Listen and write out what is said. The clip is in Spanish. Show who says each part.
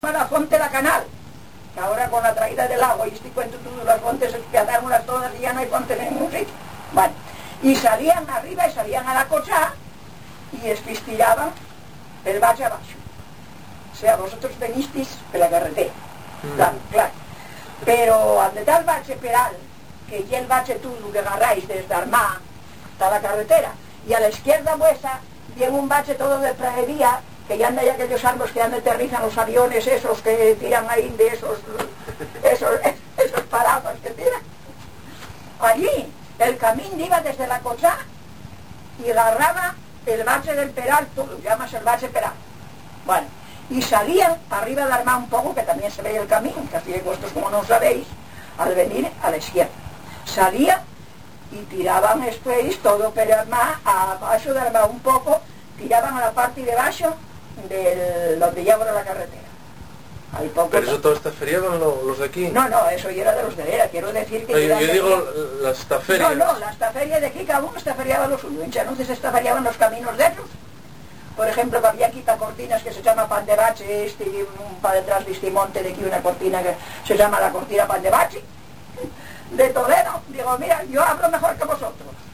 Speaker 1: a la fonte la canal, que ahora con la traída del agua y este cuento todo, las fontes se quedaron todas y ya no hay fontes en ningún sitio. Bueno, y salían arriba y salían a la cocha y estiraban el valle abajo. O sea, vosotros venisteis de la carretera, claro, claro. Pero al de tal valle peral, que ya el valle tú lo que agarráis desde Armá hasta la carretera, y a la izquierda vuestra viene un valle todo de pradería, que ya anda ya aquellos árboles que ya aterrizan los aviones esos que tiran ahí de esos parados que tiran. Allí el camino iba desde la cocha y agarraba el valle del Peral, tú lo llamas el valle Peral. Bueno, y salían arriba de Armá un poco, que también se veía el camino, que así de vosotros como no sabéis, al venir a la izquierda. Salían y tiraban después todo per Armá, abajo de Armá un poco, tiraban a la parte de abajo de donde ya ahora la carretera. Hay poco.
Speaker 2: ¿Pero eso todo estaferiaban los de aquí?
Speaker 1: No, ya era de los de Era, quiero decir que...
Speaker 2: yo digo las estaferias.
Speaker 1: No, la estaferia de aquí, cada uno estaferiaba lo suyo. En Chanuces estaferiaban los caminos de ellos. Por ejemplo, había aquí cortinas que se llama Pan de Bache, y para detrás de este monte de aquí una cortina que se llama la cortina Pan de Bache, de Toledo. Digo, mira, yo hablo mejor que vosotros.